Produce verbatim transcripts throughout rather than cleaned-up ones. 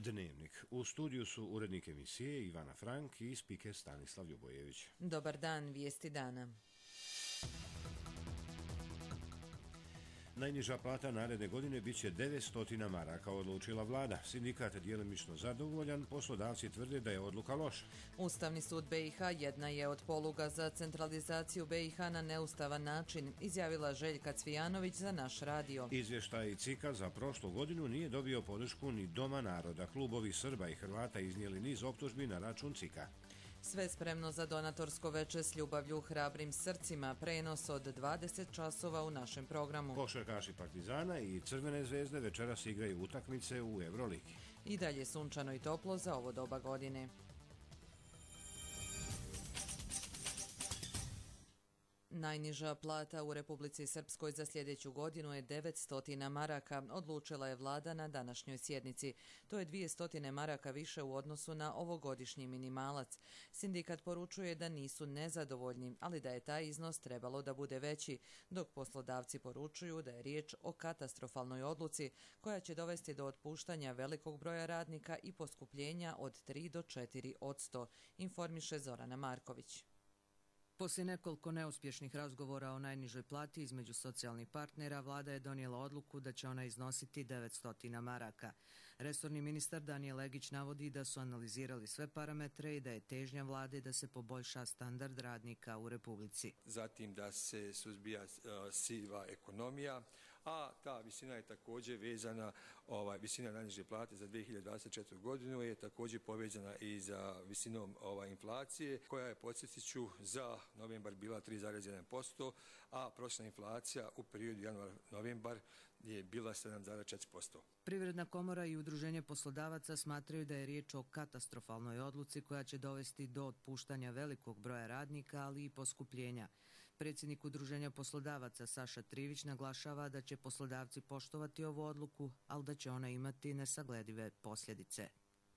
Dnevnik. U studiju su urednik emisije Ivana Frank i spiker Stanislav Ljubojević. Dobar dan, vijesti dana. Najniža plata naredne godine bit će devetsto maraka, odlučila vlada. Sindikat djelimično zadovoljan, poslodavci tvrde da je odluka loša. Ustavni sud be i ha jedna je od poluga za centralizaciju be i ha na neustavan način, izjavila Željka Cvijanović za naš radio. Izvještaj C I K-a za prošlu godinu nije dobio podršku ni Doma naroda. Klubovi Srba i Hrvata iznijeli niz optužbi na račun C I K-a. Sve spremno za donatorsko veče s ljubavlju hrabrim srcima, prenos od dvadeset časova u našem programu. Košarkaši Partizana i Crvene zvezde večeras igraju utakmice u Euroligi. I dalje sunčano i toplo za ovo doba godine. Najniža plata u Republici Srpskoj za sljedeću godinu je devetsto maraka, odlučila je vlada na današnjoj sjednici. To je dvjesto maraka više u odnosu na ovogodišnji minimalac. Sindikat poručuje da nisu nezadovoljni, ali da je taj iznos trebalo da bude veći, dok poslodavci poručuju da je riječ o katastrofalnoj odluci koja će dovesti do otpuštanja velikog broja radnika i poskupljenja od tri do četiri posto, informiše Zorana Marković. Poslije nekoliko neuspješnih razgovora o najnižoj plati između socijalnih partnera, vlada je donijela odluku da će ona iznositi devetsto maraka. Resorni ministar Danijel Legić navodi da su analizirali sve parametre i da je težnja vlade da se poboljša standard radnika u Republici. Zatim da se suzbija uh, siva ekonomija, a ta visina je također vezana, ovaj, visina najniže plate za dvije hiljade dvadeset četvrtu godinu je također povezana i za visinom ovaj, inflacije, koja je, podsjetit ću, za novembar bila tri zarez jedan posto, a prosječna inflacija u periodu januar-novembar je bila sedam zarez četiri posto. Privredna komora i udruženje poslodavaca smatraju da je riječ o katastrofalnoj odluci koja će dovesti do otpuštanja velikog broja radnika, ali i poskupljenja. Predsjednik udruženja poslodavaca Saša Trivić naglašava da će poslodavci poštovati ovu odluku, ali da će ona imati nesagledive posljedice.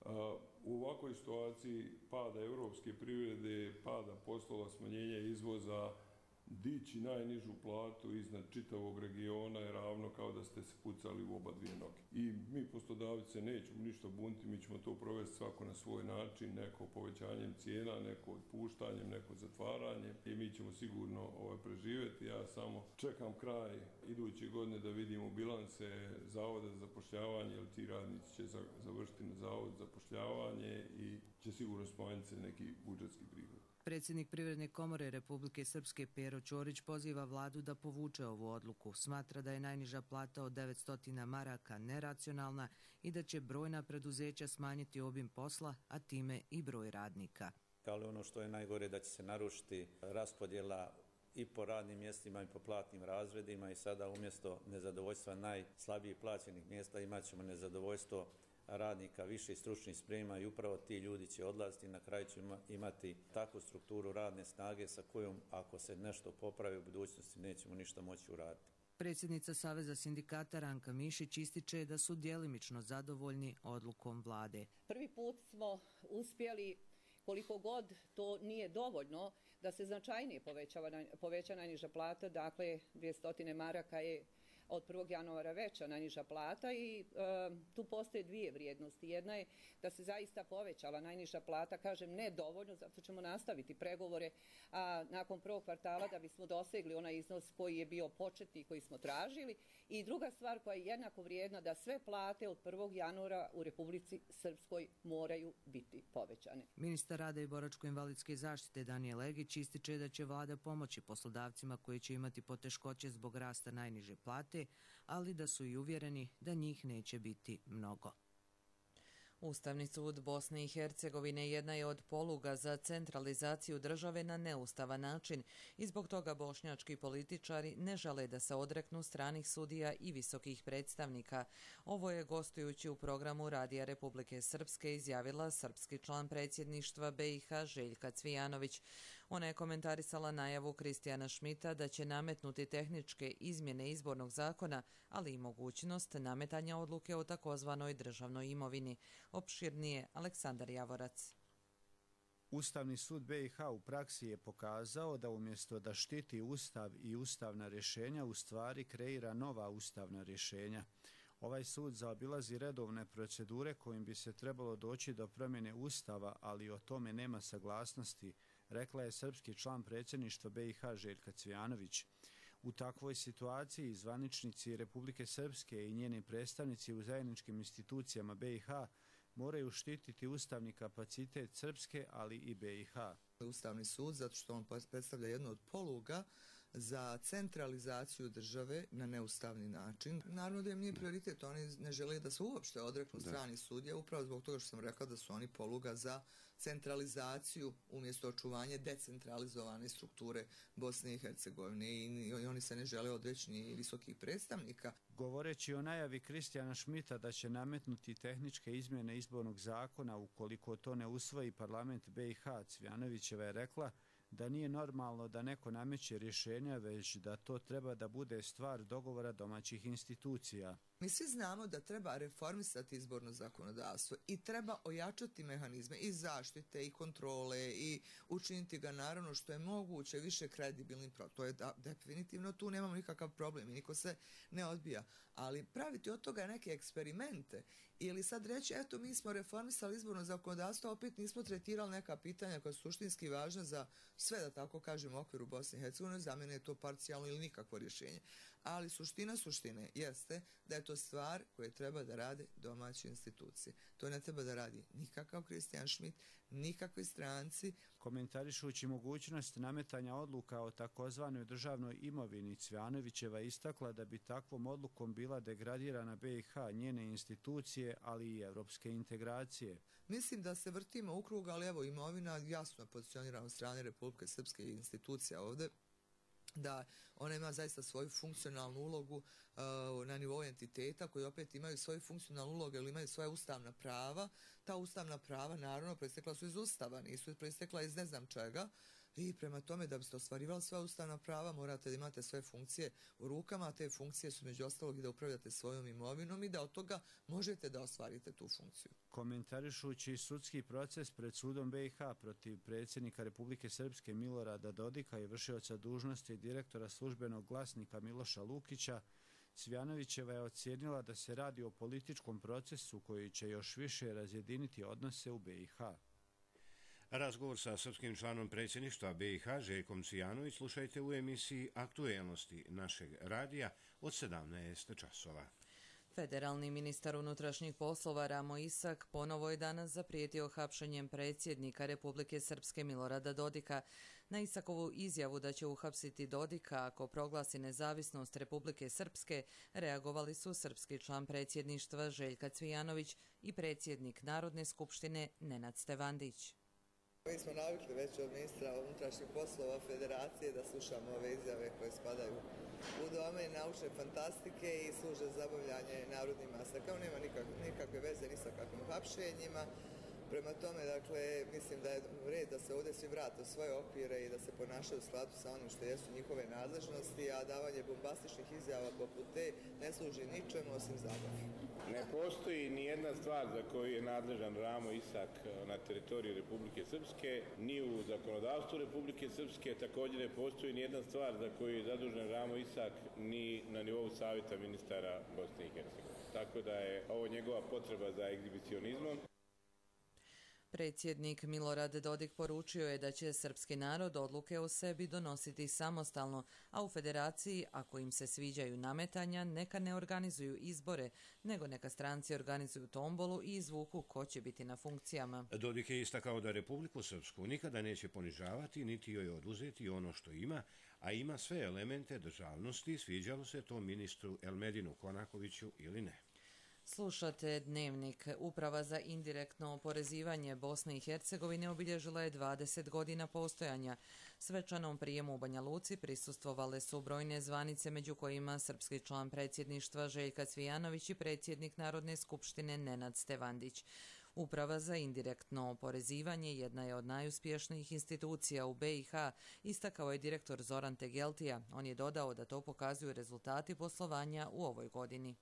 U ovakvoj situaciji pada europske privrede, pada poslova, smanjenja izvoza, dići najnižu platu iznad čitavog regiona je ravno kao da ste se pucali u oba dvije noge. I mi poslodavci se nećemo ništa bunti, mi ćemo to provesti svako na svoj način, neko povećanjem cijena, neko otpuštanjem, neko zatvaranjem i mi ćemo sigurno ovaj, preživjeti. Ja samo čekam kraj iduće godine da vidimo bilanse Zavoda za zapošljavanje, jer ti radnici će završiti na Zavodu za zapošljavanje i će sigurno smanjiti se neki budžetski prihod. Predsjednik Privredne komore Republike Srpske Pero Ćorić poziva vladu da povuče ovu odluku. Smatra da je najniža plata od devetsto maraka neracionalna i da će brojna preduzeća smanjiti obim posla, a time i broj radnika. Ali ono što je najgore da će se narušiti raspodjela i po radnim mjestima i po platnim razredima i sada umjesto nezadovoljstva najslabije plaćenih mjesta imat ćemo nezadovoljstvo radnika više stručnih sprema i upravo ti ljudi će odlaziti i na kraju će imati takvu strukturu radne snage sa kojom ako se nešto popravi u budućnosti nećemo ništa moći uraditi. Predsjednica Saveza sindikata Ranka Mišić ističe da su djelimično zadovoljni odlukom vlade. Prvi put smo uspjeli, koliko god to nije dovoljno, da se značajnije povećava, poveća najniža plata, dakle dvjesto maraka je od prvog januara veća najniža plata i e, tu postoje dvije vrijednosti. Jedna je da se zaista povećala najniža plata, kažem ne dovoljno, zato ćemo nastaviti pregovore, a nakon prvog kvartala da bismo dosegli onaj iznos koji je bio početni, koji smo tražili. I druga stvar koja je jednako vrijedna, da sve plate od prvog januara u Republici Srpskoj moraju biti povećane. Ministar rada i boračko-invalidske zaštite Danijel Legić ističe da će vlada pomoći poslodavcima koji će imati poteškoće zbog rasta najniže plate, ali da su i uvjereni da njih neće biti mnogo. Ustavni sud Bosne i Hercegovine jedna je od poluga za centralizaciju države na neustavan način i zbog toga bošnjački političari ne žele da se odreknu stranih sudija i visokih predstavnika. Ovo je gostujući u programu Radija Republike Srpske izjavila srpski član predsjedništva be i ha Željka Cvijanović. Ona je komentarisala najavu Kristijana Šmita da će nametnuti tehničke izmjene izbornog zakona, ali i mogućnost nametanja odluke o takozvanoj državnoj imovini. Opširnije Aleksandar Javorac. Ustavni sud be i ha u praksi je pokazao da umjesto da štiti ustav i ustavna rješenja, u stvari kreira nova ustavna rješenja. Ovaj sud zaobilazi redovne procedure kojim bi se trebalo doći do promjene Ustava, ali o tome nema saglasnosti, rekla je srpski član predsjedništva B i H Željka Cvijanović. U takvoj situaciji zvaničnici Republike Srpske i njeni predstavnici u zajedničkim institucijama B i H moraju štititi ustavni kapacitet Srpske, ali i B i H. Ustavni sud, zato što on predstavlja jednu od poluga za centralizaciju države na neustavni način. Naravno da im nije prioritet, oni ne žele da se uopšte odreknu strani sudija, upravo zbog toga što sam rekla da su oni poluga za centralizaciju umjesto očuvanja decentralizovane strukture Bosne i Hercegovine i oni se ne žele odreći ni visokih predstavnika. Govoreći o najavi Kristijana Šmita da će nametnuti tehničke izmjene izbornog zakona ukoliko to ne usvoji parlament B i H, Cvijanovićeva je rekla da nije normalno da neko nameće rješenja, već da to treba da bude stvar dogovora domaćih institucija. Mi svi znamo da treba reformisati izborno zakonodavstvo i treba ojačati mehanizme i zaštite i kontrole i učiniti ga naravno što je moguće više kredibilnim. To je da, definitivno tu nemamo nikakav problem i niko se ne odbija. Ali praviti od toga neke eksperimente ili sad reći eto mi smo reformisali izborno zakonodavstvo, opet nismo tretirali neka pitanja koja su suštinski važna za sve, da tako kažem, u okviru Bosne i Hercegovine, za mene je to parcijalno ili nikakvo rješenje. Ali suština suštine jeste da je to stvar koje treba da rade domaće institucije. To ne treba da radi nikakav Kristijan Šmit, nikakvi stranci. Komentarišući mogućnost nametanja odluka o takozvanoj državnoj imovini, Cvijanovićeva istakla da bi takvom odlukom bila degradirana B i H, njene institucije, ali i evropske integracije. Mislim da se vrtimo u krug, ali evo imovina jasno pozicionirana od strane Republike Srpske i institucija ovde, da ona ima zaista svoju funkcionalnu ulogu uh, na nivou entiteta koji opet imaju svoju funkcionalnu ulogu ili imaju svoja ustavna prava. Ta ustavna prava naravno proistekla su iz Ustava, nisu proistekla iz ne znam čega i prema tome da biste ostvarivali sva ustavna prava morate da imate sve funkcije u rukama, a te funkcije su među ostalog i da upravljate svojom imovinom i da od toga možete da ostvarite tu funkciju. Komentarišući sudski proces pred sudom B i H protiv predsjednika Republike Srpske Milorada Dodika i vršioca dužnosti direktora službenog glasnika Miloša Lukića, Cvijanovićeva je ocijenila da se radi o političkom procesu koji će još više razjediniti odnose u B i H. Razgovor sa srpskim članom predsjedništva B i H Željkom Cvijanović slušajte u emisiji Aktuelnosti našeg radija od sedamnaest časova. Federalni ministar unutrašnjih poslova Ramo Isak ponovo je danas zaprijetio hapšenjem predsjednika Republike Srpske Milorada Dodika. Na Isakovu izjavu da će uhapsiti Dodika ako proglasi nezavisnost Republike Srpske reagovali su srpski član predsjedništva Željka Cvijanović i predsjednik Narodne skupštine Nenad Stevandić. Mi smo navikli već od ministra unutrašnjih poslova Federacije da slušamo ove izjave koje spadaju u domen naučne fantastike i služe za zabavljanje narodnim masakama. Nema nikakve, nikakve veze ni sa kakvim hapšenjima. Prema tome, dakle, mislim da je red da se ovdje svi vrate u svoje okvire i da se ponašaju u skladu sa onim što jesu njihove nadležnosti, a davanje bombastičnih izjava poput te ne služi ničemu osim zabavi. Ne postoji ni jedna stvar za koju je nadležan Ramo Isak na teritoriji Republike Srpske, ni u zakonodavstvu Republike Srpske, također ne postoji ni jedna stvar za koju je zadužen Ramo Isak ni na nivou savjeta ministara Bosne i Hercegovine. Tako da je ovo njegova potreba za egzibicionizmom. Predsjednik Milorad Dodik poručio je da će srpski narod odluke o sebi donositi samostalno, a u federaciji, ako im se sviđaju nametanja, neka ne organizuju izbore, nego neka stranci organizuju tombolu i izvuku ko će biti na funkcijama. Dodik je istakao da Republiku Srpsku nikada neće ponižavati, niti joj oduzeti ono što ima, a ima sve elemente državnosti, sviđalo se to ministru Elmedinu Konakoviću ili ne. Slušate Dnevnik. Uprava za indirektno oporezivanje Bosne i Hercegovine obilježila je dvadeset godina postojanja. Svečanom prijemu u Banja Luci prisustvovale su brojne zvanice, među kojima srpski član predsjedništva Željka Cvijanović i predsjednik Narodne skupštine Nenad Stevandić. Uprava za indirektno oporezivanje jedna je od najuspješnijih institucija u B i H, istakao je direktor Zoran Tegeltija. On je dodao da to pokazuju rezultati poslovanja u ovoj godini.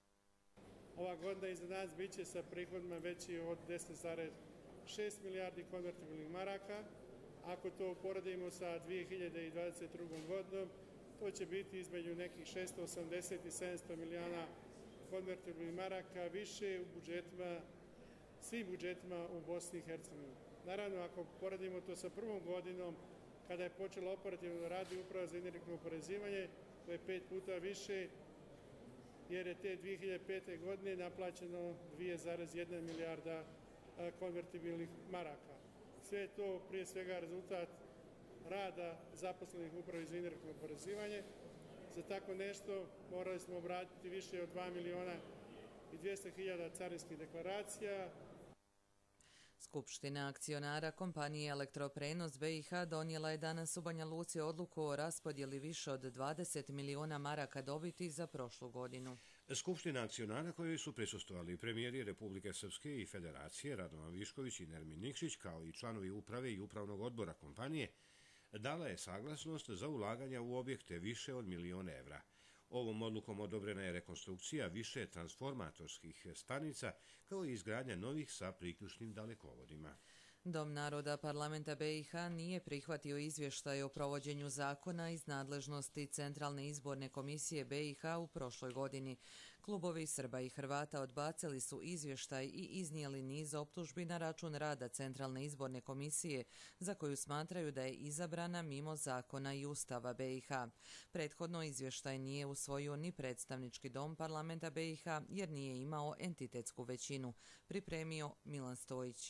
Ova godina iza nas bit će sa prihodima veći od deset zarez šest milijardi konvertibilnih maraka. Ako to uporedimo sa dvije hiljade dvadeset drugom godinom, to će biti između nekih šesto osamdeset i sedamsto milijuna konvertibilnih maraka više u budžetima, svim budžetima u Bosni i Hercegovini. Naravno, ako poradimo to sa prvom godinom, kada je počela operativno da radi Uprava za indirektno oporezivanje, to je pet puta više, jer je te dvije hiljade pete. godine naplaćeno dvije zarez jedna milijarda konvertibilnih maraka. Sve je to prije svega rezultat rada zaposlenih u Upravi za indirektno oporezivanje. Za tako nešto morali smo obratiti više od dva miliona i dvjesto hiljada carinskih deklaracija. Skupština akcionara kompanije Elektroprenos B i H donijela je danas u Banja Luci odluku o raspodjeli više od dvadeset miliona maraka dobiti za prošlu godinu. Skupština akcionara kojoj su prisustvovali premijeri Republike Srpske i Federacije Radovan Višković i Nermin Nikšić, kao i članovi uprave i upravnog odbora kompanije, dala je saglasnost za ulaganja u objekte više od milion evra. Ovom odlukom odobrena je rekonstrukcija više transformatorskih stanica, kao i izgradnja novih sa priključnim dalekovodima. Dom naroda parlamenta B i H nije prihvatio izvještaj o provođenju zakona iz nadležnosti Centralne izborne komisije B i H u prošloj godini. Klubovi Srba i Hrvata odbacili su izvještaj i iznijeli niz optužbi na račun rada Centralne izborne komisije, za koju smatraju da je izabrana mimo zakona i ustava B i H. Prethodno izvještaj nije usvojio ni predstavnički dom parlamenta B i H jer nije imao entitetsku većinu, pripremio Milan Stojić.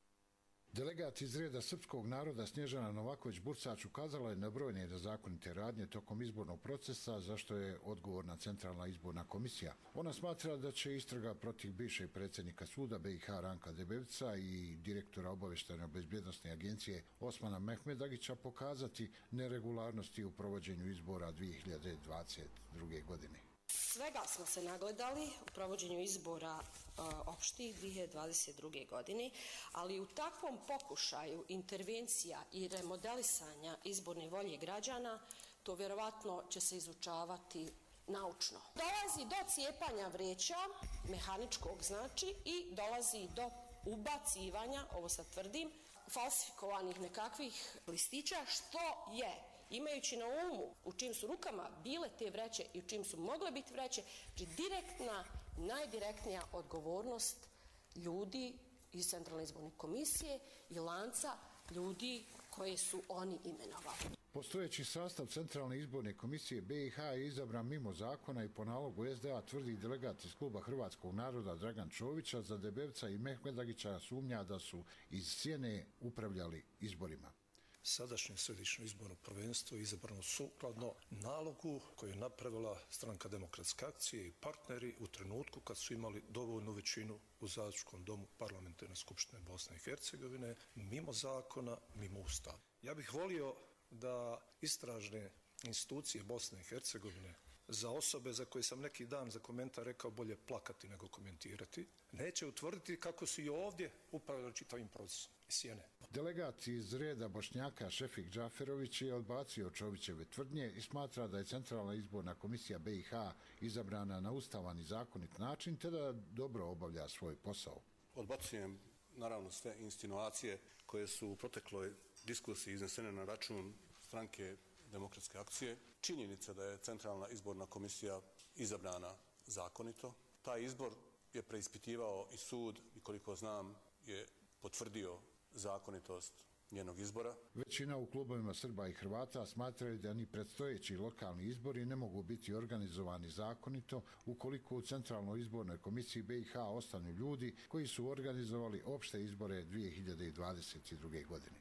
Delegat iz reda srpskog naroda Snježana Novaković-Bursač ukazala je na brojne nezakonite radnje tokom izbornog procesa, za što je odgovorna Centralna izborna komisija. Ona smatra da će istraga protiv bivšeg predsjednika suda B i H Ranka Debevca i direktora obavještajno-bezbjednosne agencije Osmana Mehmedagića pokazati neregularnosti u provođenju izbora dvije hiljade dvadeset druge. godine. Svega smo se nagledali u provođenju izbora e, opštih dvije hiljade dvadeset druge. godine, ali u takvom pokušaju intervencija i remodelisanja izborne volje građana, to vjerovatno će se izučavati naučno. Dolazi do cijepanja vreća, mehaničkog znači, i dolazi do ubacivanja, ovo sad tvrdim, falsifikovanih nekakvih listića, što je, imajući na umu u čim su rukama bile te vreće i u čim su mogle biti vreće, znači direktna, najdirektnija odgovornost ljudi iz Centralne izborne komisije i lanca ljudi koje su oni imenovali. Postojeći sastav Centralne izborne komisije B i H je izabran mimo zakona i po nalogu S D A, tvrdi delegat iz kluba Hrvatskog naroda Dragan Čovića. Za Debevca i Mehmedagića sumnja da su iz sjene upravljali izborima. Sadašnje središnje izborno prvenstvo je izabrano sukladno nalogu koju je napravila Stranka demokratske akcije i partneri u trenutku kad su imali dovoljnu većinu u Zastupničkom domu Parlamentarne skupštine Bosne i Hercegovine, mimo zakona, mimo ustava. Ja bih volio da istražne institucije Bosne i Hercegovine, za osobe za koje sam neki dan za komentar rekao bolje plakati nego komentirati, neće utvrditi kako su i ovdje upravljali čitavim procesom iz sjene. Delegat iz reda Bošnjaka Šefik Džaferović je odbacio Čovićeve tvrdnje i smatra da je Centralna izborna komisija B i H izabrana na ustavan i zakonit način, te da dobro obavlja svoj posao. Odbacujem naravno sve insinuacije koje su u protekloj diskusiji iznesene na račun Stranke demokratske akcije. Činjenica da je Centralna izborna komisija izabrana zakonito. Taj izbor je preispitivao i sud i koliko znam je potvrdio zakonitost njenog izbora. Većina u klubovima Srba i Hrvata smatraju da ni predstojeći lokalni izbori ne mogu biti organizovani zakonito ukoliko u Centralnoj izbornoj komisiji B i H ostanu ljudi koji su organizovali opšte izbore dvije hiljade dvadeset druge. godine.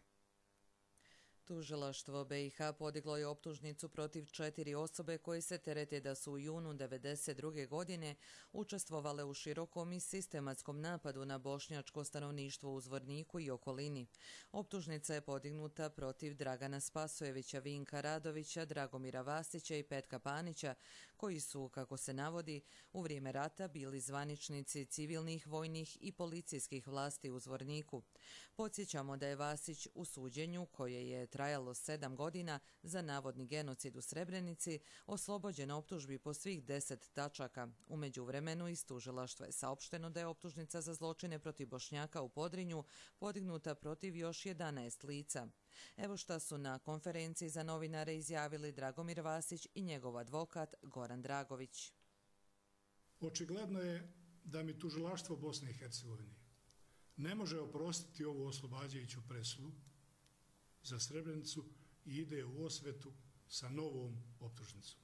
Tužilaštvo B i H podiglo je optužnicu protiv četiri osobe koje se terete da su u junu devedeset druge. godine učestvovale u širokom i sistematskom napadu na bošnjačko stanovništvo u Zvorniku i okolini. Optužnica je podignuta protiv Dragana Spasojevića, Vinka Radovića, Dragomira Vasića i Petka Panića, koji su, kako se navodi, u vrijeme rata bili zvaničnici civilnih, vojnih i policijskih vlasti u Zvorniku. Podsjećamo da je Vasić u suđenju, koje je trajalo sedam godina za navodni genocid u Srebrenici, oslobođen optužbi po svih deset tačaka. U međuvremenu iz tužilaštva je saopšteno da je optužnica za zločine protiv Bošnjaka u Podrinju podignuta protiv još jedanaest lica. Evo šta su na konferenciji za novinare izjavili Dragomir Vasić i njegov advokat Goran Dragović. Očigledno je da mi tužilaštvo Bosne i Hercegovine ne može oprostiti ovu oslobađajuću presudu za Srebrenicu i ide u osvetu sa novom optužnicom.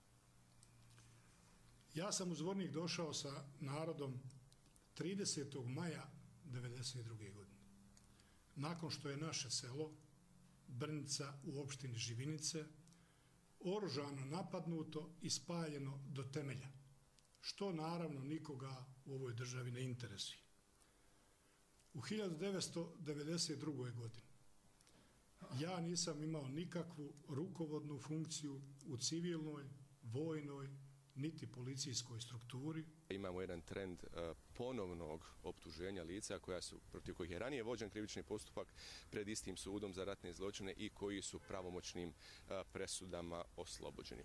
Ja sam u Zvornik došao sa narodom tridesetog maja devedeset druge godine. Nakon što je naše selo, Brnica u opštini Živinice, oružano napadnuto i spaljeno do temelja, što naravno nikoga u ovoj državi ne interesuje. U hiljadu devetsto devedeset drugoj godini ja nisam imao nikakvu rukovodnu funkciju u civilnoj, vojnoj, niti policijskoj strukturi. Imamo jedan trend ponovnog optuženja lica koja su, protiv kojih je ranije vođen krivični postupak pred istim sudom za ratne zločine i koji su pravomoćnim presudama oslobođeni.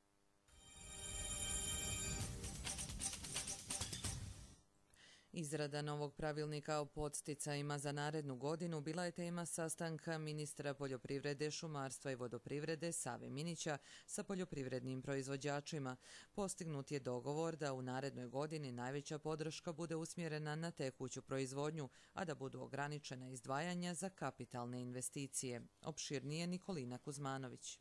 Izrada novog pravilnika o podsticajima za narednu godinu bila je tema sastanka ministra poljoprivrede, šumarstva i vodoprivrede Save Minića sa poljoprivrednim proizvođačima. Postignut je dogovor da u narednoj godini najveća podrška bude usmjerena na tekuću proizvodnju, a da budu ograničena izdvajanja za kapitalne investicije. Opširnije Nikolina Kuzmanović.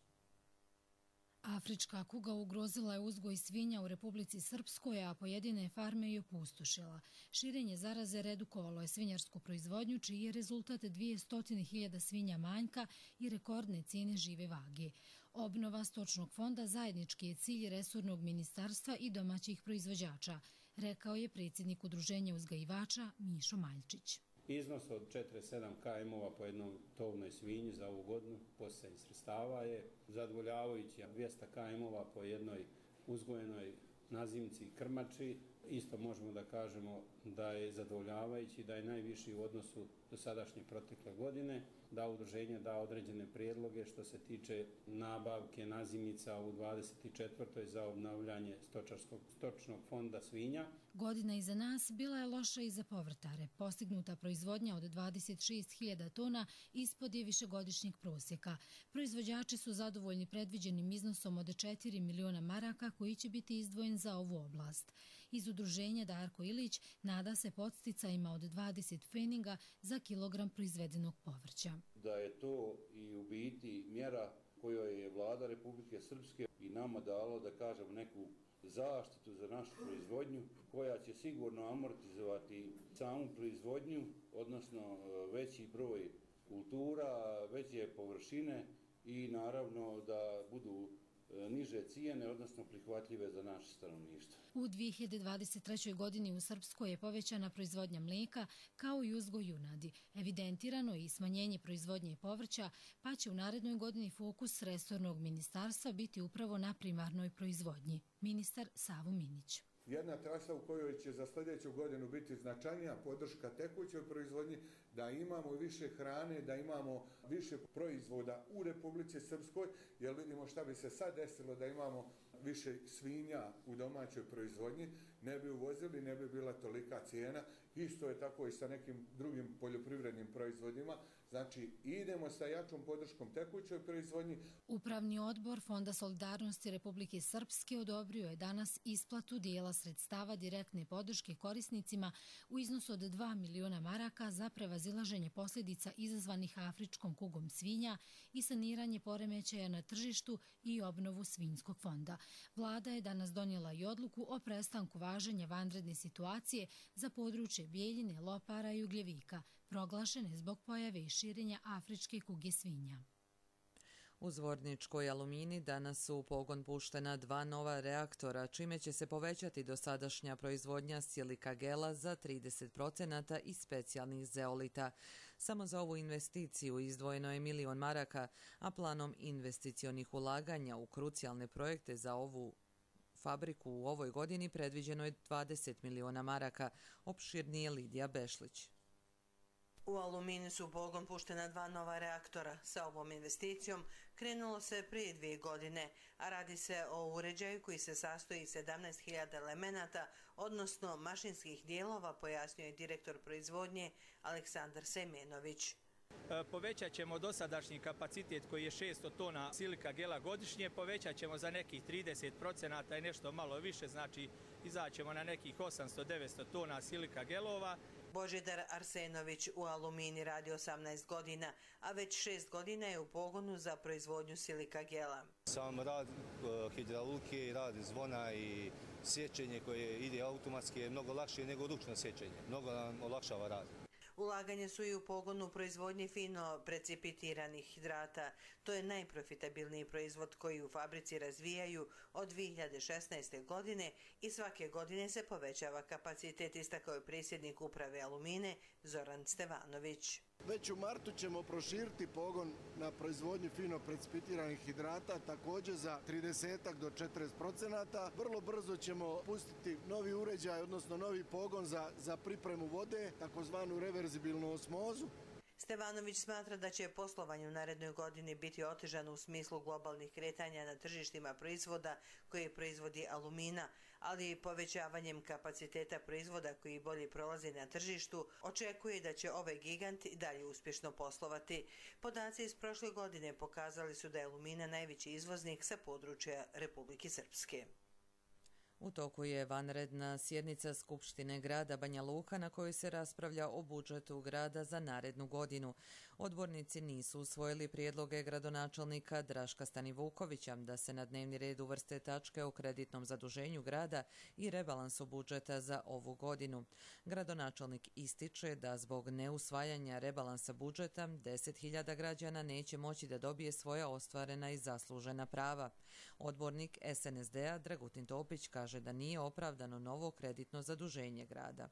Afrička kuga ugrozila je uzgoj svinja u Republici Srpskoj, a pojedine farme je opustošila. Širenje zaraze redukovalo je svinjarsku proizvodnju, čiji je rezultat dvjesto hiljada svinja manjka i rekordne cijene žive vage. Obnova stočnog fonda zajednički je cilj resornog ministarstva i domaćih proizvođača, rekao je predsjednik Udruženja uzgajivača Mišo Maljčić. Iznos od četrdeset sedam kilograma po jednom tovnoj svinji za ovu godinu podsticajnih sredstava je zadovoljavajući, a dvjesto kilograma po jednoj uzgojenoj nazimci krmači. Isto možemo da kažemo da je zadovoljavajući, da je najviši u odnosu do sadašnje protekle godine, da udruženje da određene prijedloge što se tiče nabavke nazimica u dvadeset četvrtoj za obnavljanje stočnog fonda svinja. Godina iza nas bila je loša i za povrtare. Postignuta proizvodnja od dvadeset šest hiljada tona ispod je višegodišnjeg prosjeka. Proizvođači su zadovoljni predviđenim iznosom od četiri miliona maraka koji će biti izdvojen za ovu oblast. Iz udruženja Darko Ilić nada se podsticajima od dvadeset pfeninga za kilogram proizvedenog povrća. Da je to i u biti mjera kojoj je vlada Republike Srpske i nama dalo, da kažem, neku zaštitu za našu proizvodnju, koja će sigurno amortizovati samu proizvodnju, odnosno veći broj kultura, veće površine i naravno da budu niže cijene, odnosno prihvatljive za naše stanovništvo. U dvije hiljade dvadeset trećoj godini u Srpskoj je povećana proizvodnja mlijeka kao i uzgoj junadi. Evidentirano i smanjenje proizvodnje povrća, pa će u narednoj godini fokus resornog ministarstva biti upravo na primarnoj proizvodnji. Ministar Savo Minić. Jedna trasa u kojoj će za sljedeću godinu biti značajnija podrška tekućoj proizvodnji, da imamo više hrane, da imamo više proizvoda u Republici Srpskoj, jer vidimo šta bi se sad desilo da imamo više svinja u domaćoj proizvodnji, ne bi uvozili, ne bi bila tolika cijena. Isto je tako i sa nekim drugim poljoprivrednim proizvodima. Znači, idemo sa jačom podrškom tekućoj proizvodnji. Upravni odbor Fonda solidarnosti Republike Srpske odobrio je danas isplatu dijela sredstava direktne podrške korisnicima u iznosu od dva miliona maraka za prevazilaženje posljedica izazvanih afričkom kugom svinja i saniranje poremećaja na tržištu i obnovu svinjskog fonda. Vlada je danas donijela i odluku o prestanku važenja vanredne situacije za područje Bijeljine, Lopara i Ugljevika, proglašene zbog pojave i širenja afričke kuge svinja. U Zvorničkoj Alumini danas su u pogon puštena dva nova reaktora, čime će se povećati dosadašnja proizvodnja silika gela za trideset procenata i specijalnih zeolita. Samo za ovu investiciju izdvojeno je milion maraka, a planom investicionih ulaganja u krucijalne projekte za ovu fabriku u ovoj godini predviđeno je dvadeset miliona maraka, opširnije Lidija Bešlić. U Alumini su u pogon puštena dva nova reaktora. Sa ovom investicijom krenulo se prije dvije godine, a radi se o uređaju koji se sastoji iz sedamnaest hiljada elemenata, odnosno mašinskih dijelova, pojasnio je direktor proizvodnje Aleksandar Semenović. Povećat ćemo dosadašnji kapacitet koji je šesto tona silika gela godišnje, povećat ćemo za nekih trideset procenata i nešto malo više, znači izaćemo na nekih osamsto do devetsto tona silika gelova. Božidar Arsenović u Alumini radi osamnaest godina, a već šest godina je u pogonu za proizvodnju silika gela. Sam rad hidraulike i rad zvona i sjećenje koje ide automatski je mnogo lakše nego ručno sjećenje. Mnogo nam olakšava rad. Ulaganje su i u pogonu proizvodnje fino precipitiranih hidrata. To je najprofitabilniji proizvod koji u fabrici razvijaju od dvije hiljade šesnaeste. godine i svake godine se povećava kapacitet, istakao je predsjednik uprave Alumine Zoran Stevanović. Već u martu ćemo proširiti pogon na proizvodnju fino precipitiranih hidrata, također za trideset do četrdeset procenata. Vrlo brzo ćemo pustiti novi uređaj, odnosno novi pogon za, za pripremu vode, takozvanu reverzibilnu osmozu. Stevanović smatra da će poslovanje u narednoj godini biti otežano u smislu globalnih kretanja na tržištima proizvoda koje proizvodi Alumina, ali i povećavanjem kapaciteta proizvoda koji bolje prolaze na tržištu, očekuje da će ovaj gigant i dalje uspješno poslovati. Podaci iz prošle godine pokazali su da je Alumina najveći izvoznik sa područja Republike Srpske. U toku je vanredna sjednica Skupštine grada Banja Luka na kojoj se raspravlja o budžetu grada za narednu godinu. Odbornici nisu usvojili prijedloge gradonačelnika Draška Stanivukovića da se na dnevni red uvrste tačke o kreditnom zaduženju grada i rebalansu budžeta za ovu godinu. Gradonačelnik ističe da zbog neusvajanja rebalansa budžeta deset hiljada građana neće moći da dobije svoja ostvarena i zaslužena prava. Odbornik S N S D-a Dragutin Topić kaže da nije opravdano novo kreditno zaduženje grada.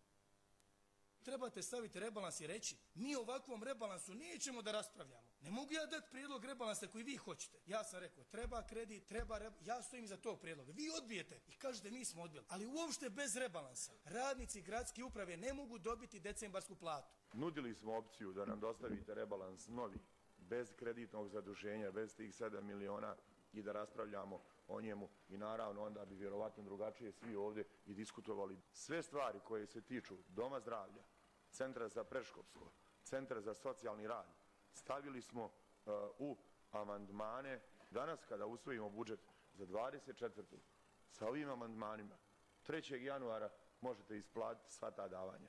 Trebate staviti rebalans i reći, mi o ovakvom rebalansu nećemo da raspravljamo. Ne mogu ja dati prijedlog rebalansa koji vi hoćete. Ja sam rekao, treba kredit, treba rebalans. Ja stojim za tog prijedloga. Vi odbijete i kažete mi smo odbili. Ali uopšte bez rebalansa. Radnici gradske uprave ne mogu dobiti decembarsku platu. Nudili smo opciju da nam dostavite rebalans novi, bez kreditnog zaduženja, bez tih sedam miliona i da raspravljamo o njemu i naravno onda bi vjerovatno drugačije svi ovdje i diskutovali. Sve stvari koje se tiču doma zdravlja, centra za predškolsko, centra za socijalni rad, stavili smo uh, u amandmane. Danas kada usvojimo budžet za dvadeset četvrtu sa ovim amandmanima, trećeg januara možete isplatiti sva ta davanja.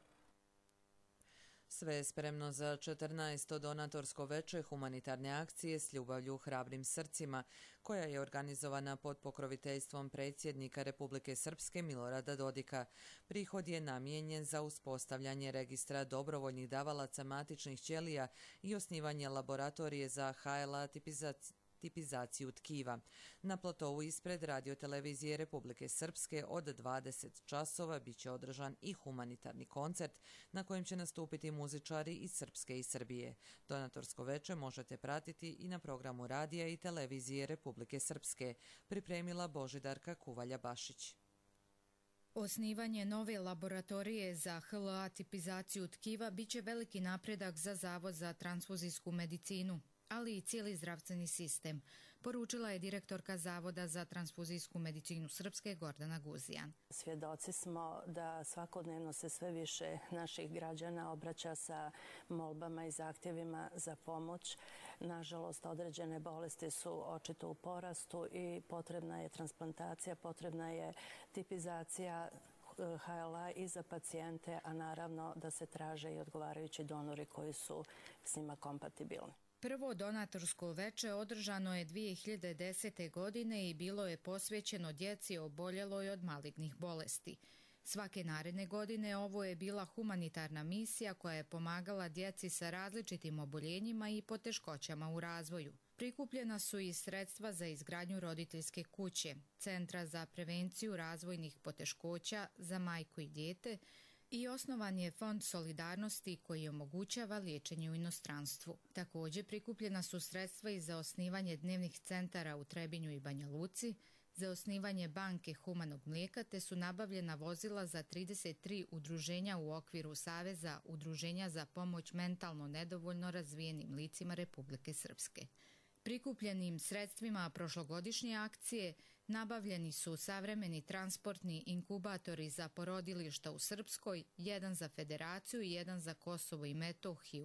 Sve je spremno za četrnaesto donatorsko veče humanitarne akcije s ljubavlju hrabrim srcima, koja je organizovana pod pokroviteljstvom predsjednika Republike Srpske Milorada Dodika. Prihod je namijenjen za uspostavljanje registra dobrovoljnih davalaca matičnih ćelija i osnivanje laboratorije za H L A tipizaciju. tipizaciju tkiva. Na platovu ispred radiotelevizije Republike Srpske od dvadeset časova biće održan i humanitarni koncert na kojem će nastupiti muzičari iz Srpske i Srbije. Donatorsko veče možete pratiti i na programu radija i televizije Republike Srpske, pripremila Božidarka Kuvalja-Bašić. Osnivanje nove laboratorije za H L A tipizaciju tkiva biće veliki napredak za Zavod za transfuzijsku medicinu, ali i cijeli zdravstveni sistem, poručila je direktorka Zavoda za transfuzijsku medicinu Srpske Gordana Guzijan. Svjedoci smo da svakodnevno se sve više naših građana obraća sa molbama i zahtjevima za pomoć. Nažalost, određene bolesti su očito u porastu i potrebna je transplantacija, potrebna je tipizacija H L A i za pacijente, a naravno da se traže i odgovarajući donori koji su s njima kompatibilni. Prvo donatorsko veče održano je dvije hiljade desete. godine i bilo je posvećeno djeci oboljeloj od malignih bolesti. Svake naredne godine ovo je bila humanitarna misija koja je pomagala djeci sa različitim oboljenjima i poteškoćama u razvoju. Prikupljena su i sredstva za izgradnju roditeljske kuće, centra za prevenciju razvojnih poteškoća za majku i dijete, i osnovan je Fond solidarnosti koji omogućava liječenje u inostranstvu. Također prikupljena su sredstva i za osnivanje dnevnih centara u Trebinju i Banja Luci, za osnivanje banke humanog mlijeka, te su nabavljena vozila za trideset tri udruženja u okviru Saveza udruženja za pomoć mentalno nedovoljno razvijenim licima Republike Srpske. Prikupljenim sredstvima prošlogodišnje akcije nabavljeni su savremeni transportni inkubatori za porodilišta u Srpskoj, jedan za Federaciju i jedan za Kosovo i Metohiju,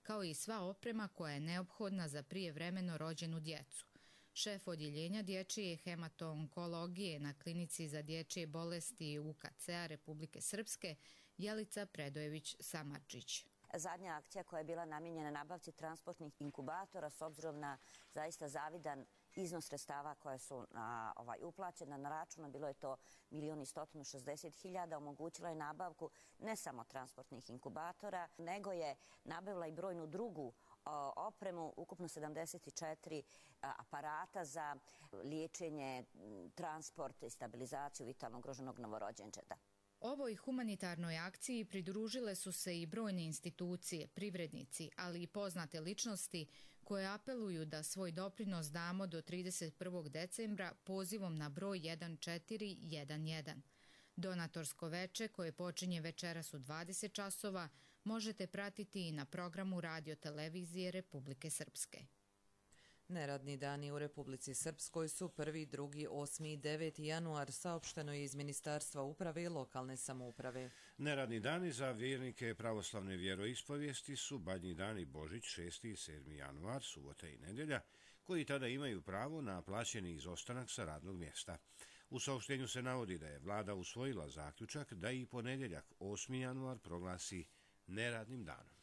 kao i sva oprema koja je neophodna za prijevremeno rođenu djecu. Šef odjeljenja dječje hematoonkologije na klinici za dječje bolesti U K C-a Republike Srpske Jelica Predojević-Samarčić. Zadnja akcija koja je bila namijenjena nabavci transportnih inkubatora s obzirom na zaista zavidan iznos sredstava koje su a, ovaj, uplaćena na računu, bilo je to milion i stotinu šezdeset hiljada, omogućila je nabavku ne samo transportnih inkubatora, nego je nabavila i brojnu drugu a, opremu, ukupno sedamdeset četiri a, aparata za liječenje, transport i stabilizaciju vitalno ugroženog novorođenčeta. Ovoj humanitarnoj akciji pridružile su se i brojne institucije, privrednici, ali i poznate ličnosti koje apeluju da svoj doprinos damo do trideset prvog decembra pozivom na broj jedan četiri jedan jedan. Donatorsko veče, koje počinje večeras u dvadeset časova, možete pratiti i na programu Radio-televizije Republike Srpske. Neradni dani u Republici Srpskoj su prvi, drugi, osmi i deveti januar, saopšteno je iz Ministarstva uprave i lokalne samouprave. Neradni dani za vjernike pravoslavne vjeroispovijesti su Badnji dan i Božić šesti i sedmi januar, subota i nedjelja, koji tada imaju pravo na plaćeni izostanak sa radnog mjesta. U saopštenju se navodi da je vlada usvojila zaključak da i ponedjeljak osmi januar proglasi neradnim danom.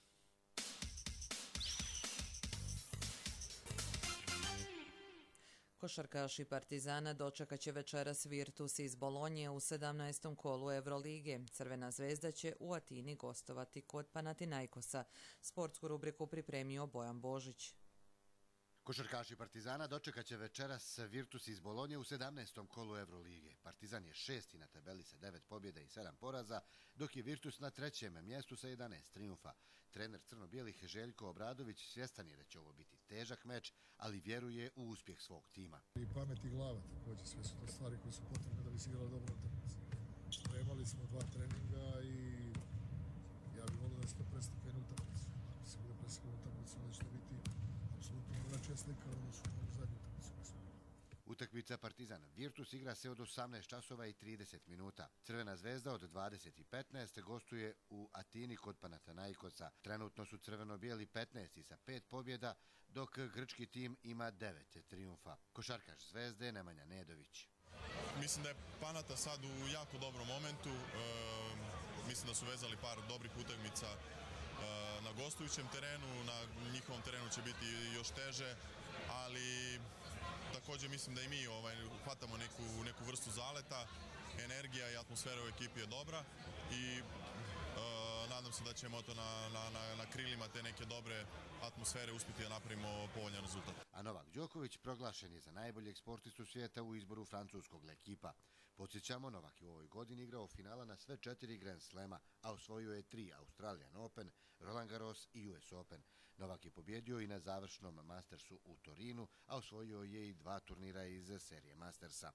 Košarkaši Partizana dočekat će večeras Virtus iz Bolonje u sedamnaestom kolu Evrolige. Crvena zvezda će u Atini gostovati kod Panathinaikosa. Sportsku rubriku pripremio Bojan Božić. Košarkaši Partizana dočekat će večeras Virtus iz Bolonje u sedamnaestom kolu Evrolige. Partizan je šesti na tabeli sa devet pobjeda i sedam poraza, dok je Virtus na trećem mjestu sa jedanaest triumfa. Trener crno-bijelih Željko Obradović svjestan je da će ovo biti težak meč, ali vjeruje u uspjeh svog tima. I pamet i glava također, sve su to stvari koje su potrebne da bi se igrala dobro utakmicu. Trebali smo dva treninga i ja bih volio da se to preslikane utakmicu. Ako se bude preslikane utakmicu, onda će to biti apsolutno drugačija slika u odnosu na zadnju utakmicu. Utakmica Partizana Virtus igra se od osamnaest časova i trideset minuta. Crvena zvezda od dvadeset i petnaest gostuje u Atini kod Panathinaikosa. Trenutno su crveno-bijeli petnaesti sa pet pobjeda, dok grčki tim ima devet triumfa. Košarkaš zvezde Nemanja Nedović. Mislim da je Panata sad u jako dobrom momentu. E, mislim da su vezali par dobrih utakmica e, na gostujućem terenu. Na njihovom terenu će biti još teže, ali također mislim da i mi ovaj, hvatamo neku, neku vrstu zaleta. Energija i atmosfera u ekipi je dobra i e, nadam se da ćemo to na, na, na, na krilima te neke dobre atmosfere uspjeti da napravimo povoljan rezultat. A Novak Đoković proglašen je za najboljeg sportistu svijeta u izboru francuskog L'Equipa. Podsjećamo, Novak je u ovoj godini igrao finala na sve četiri Grand Slema, a osvojio je tri Australian Open, Roland Garros i U S Open. Novak je pobjedio i na završnom Mastersu u Torinu, a osvojio je i dva turnira iz serije Mastersa.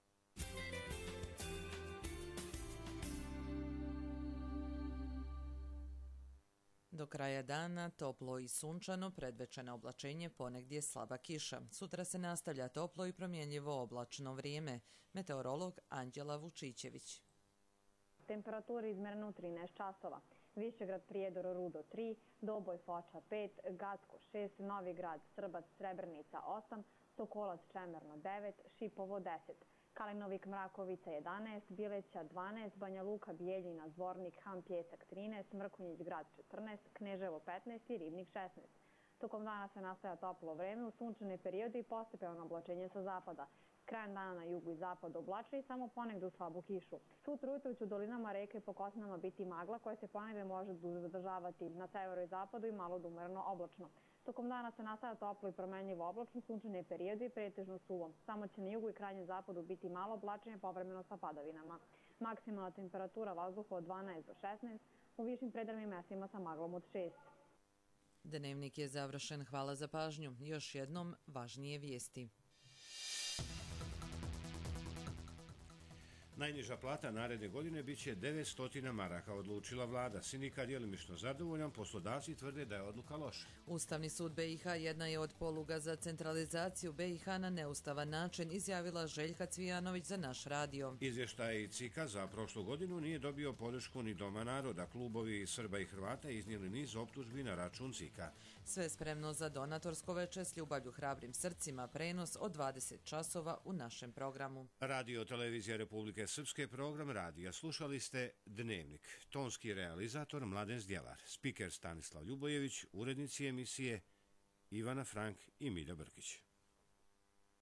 Do kraja dana toplo i sunčano, predvečerno oblačenje, ponegdje slaba kiša. Sutra se nastavlja toplo i promjenjivo oblačno vrijeme. Meteorolog Anđela Vučićević. Temperatura izmerena u trinaest časova. Višegrad, Prijedor, Rudo tri, Doboj, Foča pet, Gacko šest, Novi Grad, Srbac, Srebrnica osam, Sokolac, Čemerno devet, Šipovo deset, Kalinovik, Mrakovica jedanaest, Bileća dvanaest, Banja Luka, Bijeljina, Zvornik, Han, Pjesak trinaest, Mrkonjić Grad četrnaest, Kneževo petnaest i Ribnik šesnaest. Tokom dana se nastaja toplo vreme, u sunčane periode i postepeno oblačenje sa zapada. Krajem dana na jugu i zapadu oblačno i samo ponegde u slabu kišu. Sutra ujutro će u dolinama reke i po Kosinama biti magla koja se ponegde može zadržavati na severu i zapadu i malo umereno oblačno. Tokom dana se nastaja toplo i promenljivo oblačno, sunčane periode i pretežno suvo. Samo će na jugu i krajnjem zapadu biti malo oblačenje povremeno sa padavinama. Maksimalna temperatura vazduha od dvanaest do šesnaest, u višim predelnim mjestima sa maglom od šest. Dnevnik je završen. Hvala za pažnju. Još jednom važnije vijesti. Najniža plata naredne godine biće devetsto maraka, odlučila vlada. Sindikat djelimično zadovoljan, poslodavci tvrde da je odluka loša. Ustavni sud B i H jedna je od poluga za centralizaciju B i H na neustavan način, izjavila Željka Cvijanović za Naš radio. Izvještaj C I K-a za prošlu godinu nije dobio podršku ni Doma naroda. Klubovi Srba i Hrvata iznijeli niz optužbi na račun C I K-a. Sve spremno za donatorsko veče s ljubavlju hrabrim srcima, prenos od dvadeset časova u našem programu. Radio Televizija Republike Srpske, program radija. Slušali ste Dnevnik. Tonski realizator Mladen Zdjelar, spiker Stanislav Ljubojević, urednici emisije Ivana Frank i Milja Brkić.